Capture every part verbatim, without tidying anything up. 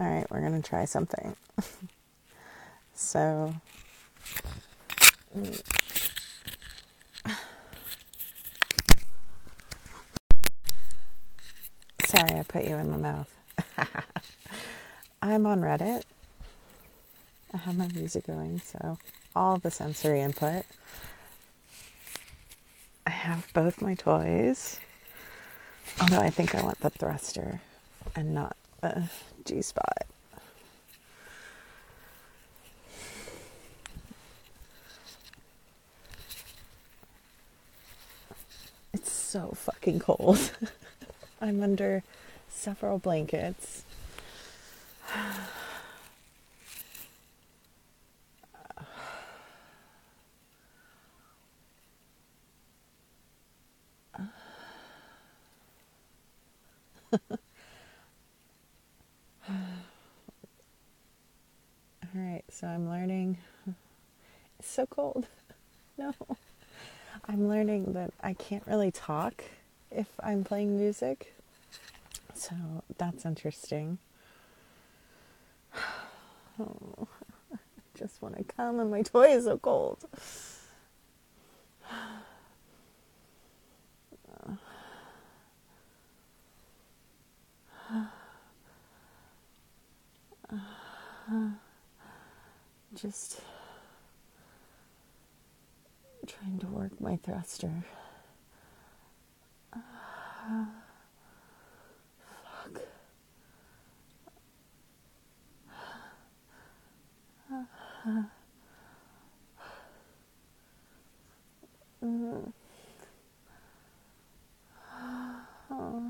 All right, we're going to try something. So, sorry, I put you in my mouth. I'm on Reddit. I have my music going, so all the sensory input. I have both my toys, although I think I want the thruster and not the G-spot. It's so fucking cold. I'm under several blankets. All right, so I'm learning. It's so cold. No. I'm learning that I can't really talk if I'm playing music. So that's interesting. Oh, I just want to come and my toy is so cold. Just trying to work my thruster. Uh, fuck. Uh, mm. Oh.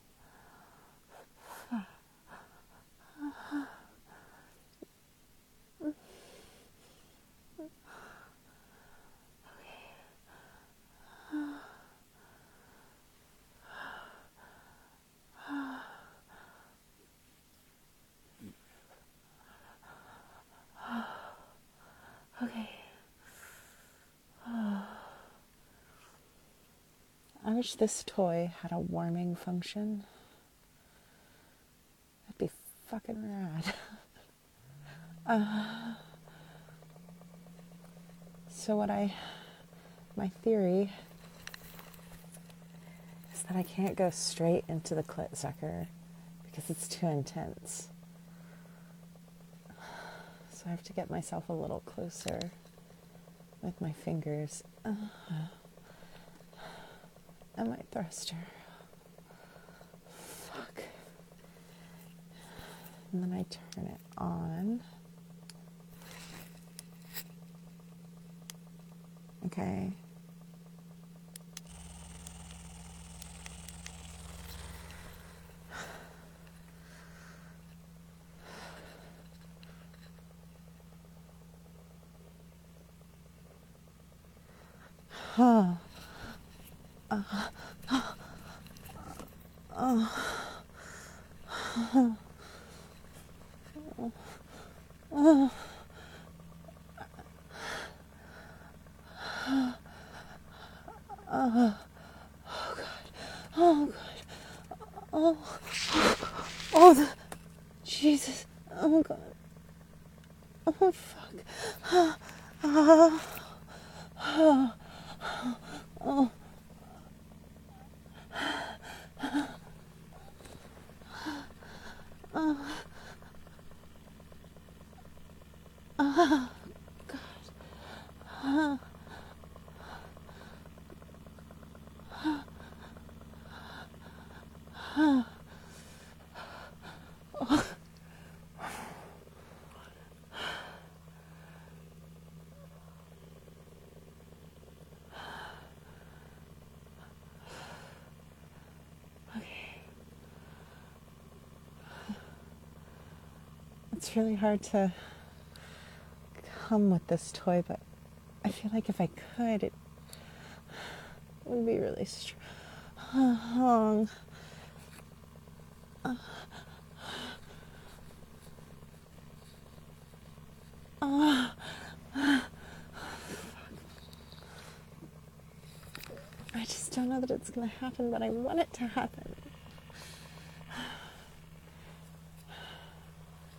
Okay. I wish this toy had a warming function. That'd be fucking rad. uh, so what I, my theory is that I can't go straight into the clit sucker because it's too intense. So I have to get myself a little closer with my fingers. Uh, and my thruster. Fuck. And then I turn it on. Okay. Huh. Uh, uh, uh, uh, uh, uh, oh god, oh god, oh, oh, the, Jesus, oh god, oh fuck, uh, uh, uh, oh, uh, uh, god, uh, uh, oh. It's really hard to come with this toy, but I feel like if I could, it would be really strong. Uh, uh, uh, I just don't know that it's going to happen, but I want it to happen.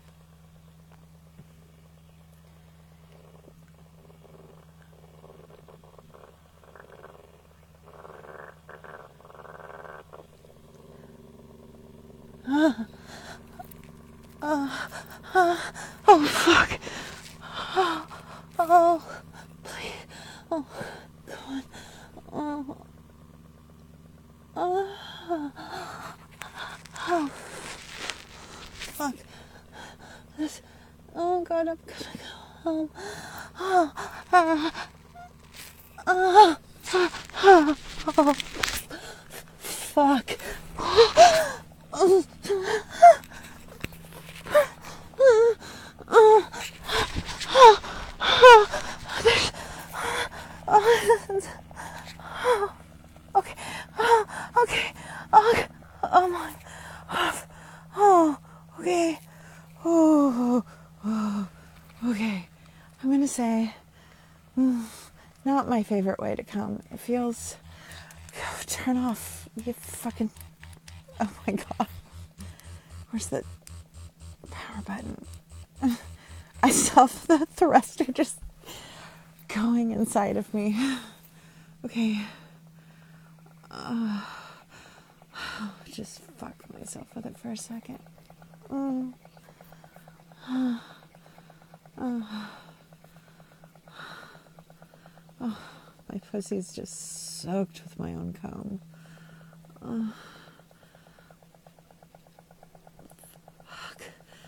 Uh, uh, oh, fuck. Oh, oh, please. Oh, God. Oh, oh, oh, fuck. This, oh, God, I'm gonna go home. Oh, uh, uh, uh, oh, fuck. Oh, okay. Oh, okay. Oh, oh my. Oh, okay. Oh, oh, okay. I'm gonna say, mm, not my favorite way to come. It feels. Turn off. You fucking. Oh my god. Where's the power button? I saw the thruster just going inside of me. Okay. Uh, just fuck myself with it for a second. Mm. Uh, uh, oh, my pussy's just soaked with my own cum. Uh, fuck.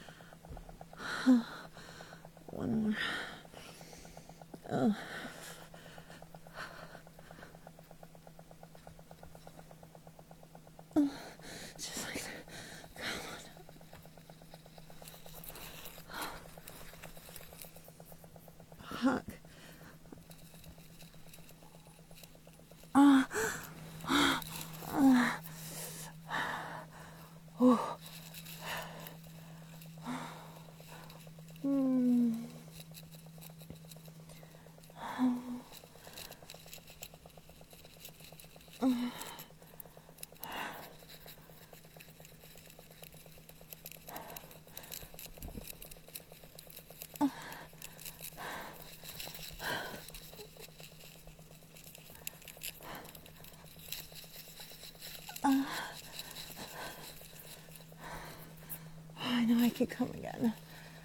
One more. Uh. Uh, just like that. Come on. Fuck. Uh, uh, oh. Mm. Uh. Uh, I know I could come again.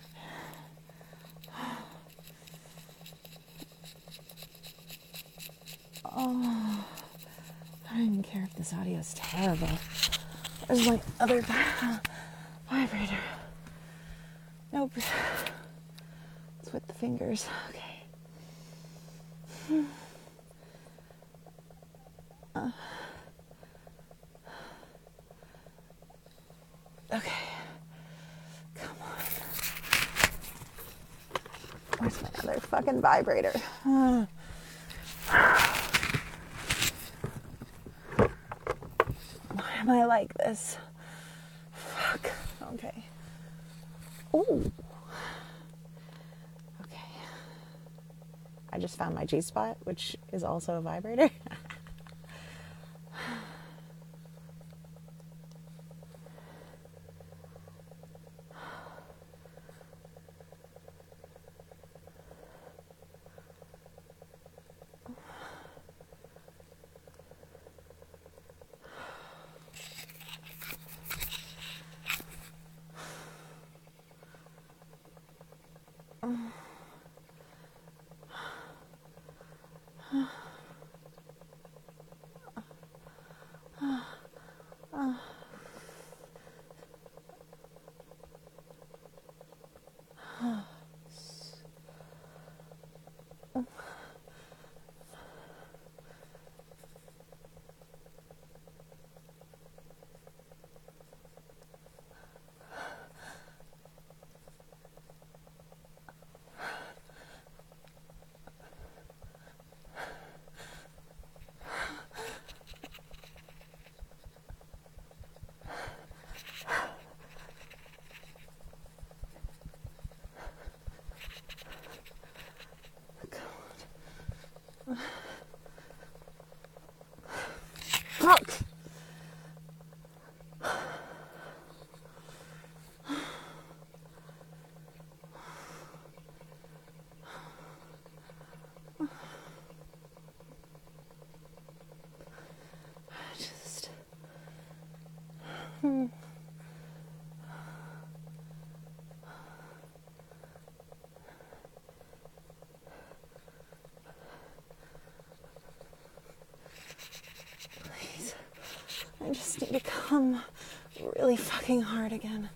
Oh, I don't even care if this audio is terrible. There's my other vibrator. Nope. It's with the fingers. Okay. Uh. Okay. Come on. Where's my other fucking vibrator? Uh. Why am I like this? Fuck. Okay. Ooh. Okay. I just found my G-spot, which is also a vibrator. hum really fucking hard again.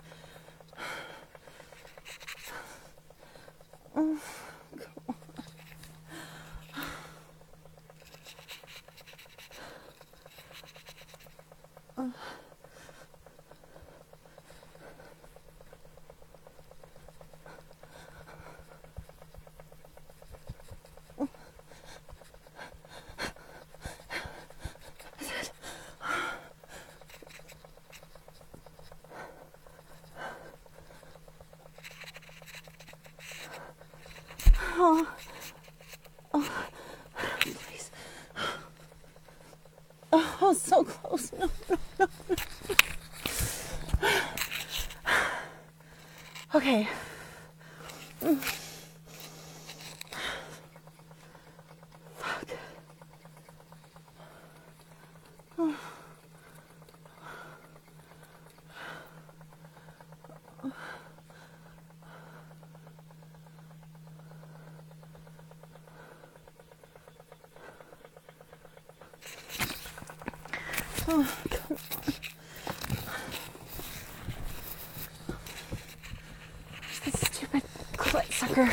Mm. Uh. Oh. Oh. Please. Oh, so close. No, no, no. Okay. Mm. Fuck. Oh. Oh, come on. This stupid clit sucker.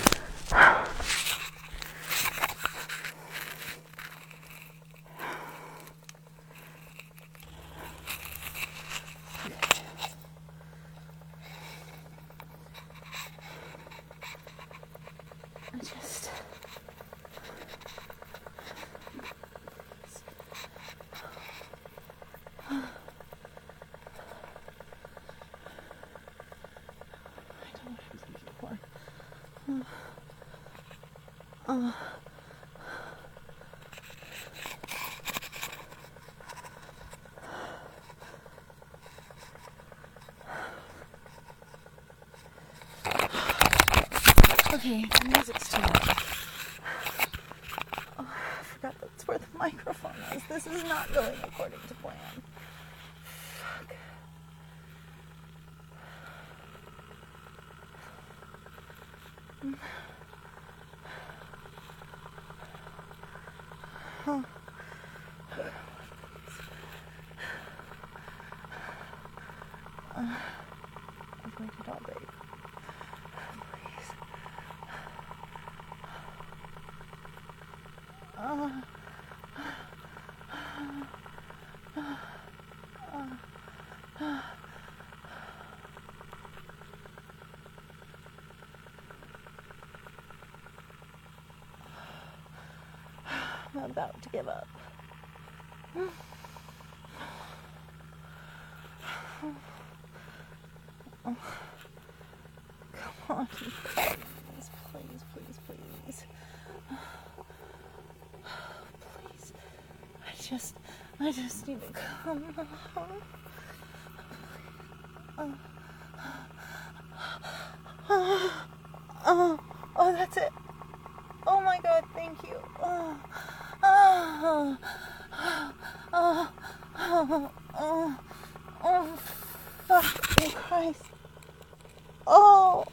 I just... Uh, okay, the music's too loud. Oh, I forgot that's where the microphone is. This is not going according to plan. Fuck. Huh. Uh, I've waited all day. Please. Uh, uh, uh, I'm about to give up. Oh, come on, please, please, please, please. Please. I just, I just need to come home. Oh, oh, oh, oh, that's it. Oh my God, thank you. Oh, oh, oh, oh, oh, oh, fucking Christ. Oh.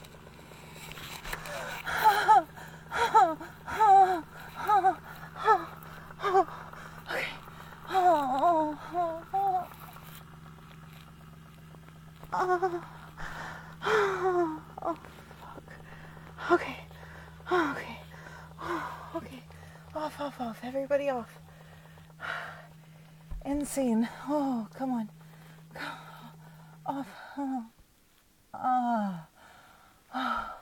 Oh, oh, oh, oh, oh, oh. Okay. Oh, oh, oh. Oh, oh, oh, fuck. Okay. Oh, okay. Oh, okay. Off, off, off. Everybody off. End scene. Oh, come on. Off. Oh. Ah. Oh.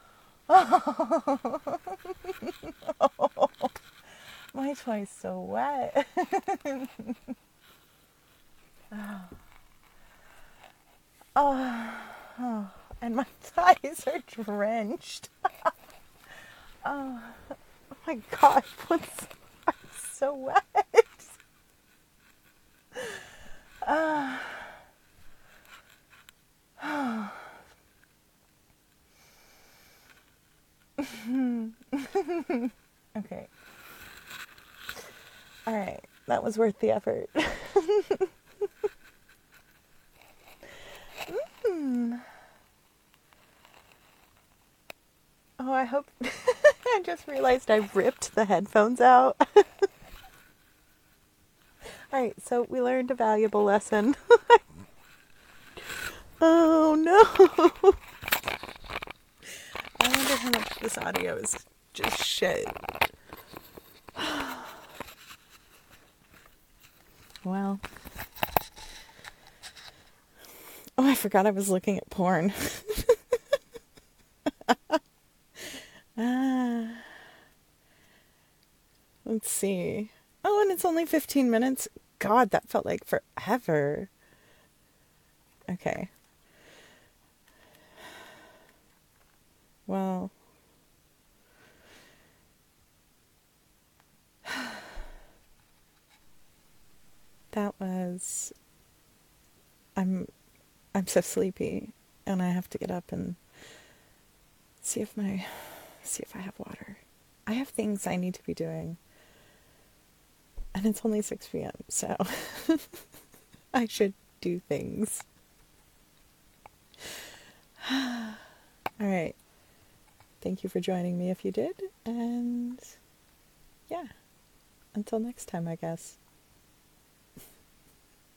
Oh. Oh. My toy's so wet. Oh. Oh. Oh. And my thighs are drenched. Oh. Oh my God, what's so wet? Uh, oh. Okay. All right, that was worth the effort. mm. Oh, I hope... I just realized I ripped the headphones out. Alright, so we learned a valuable lesson. Oh no! I wonder how much this audio is just shit. Well. Oh, I forgot I was looking at porn. ah. Let's see. Oh, and it's only fifteen minutes? God, that felt like forever. Okay. Well. That was... I'm I'm so sleepy, and I have to get up and see if my see if I have water. I have things I need to be doing. And it's only six p.m., so I should do things. All right. Thank you for joining me if you did, and yeah, until next time, I guess.